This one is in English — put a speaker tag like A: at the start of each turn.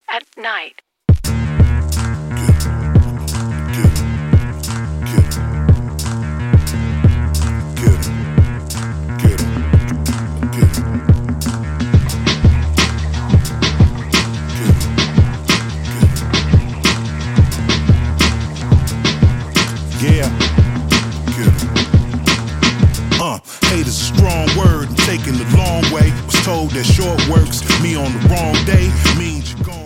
A: at night.
B: Hate is a strong word and taken the long way. Was told that short works me on the wrong day means you're gone.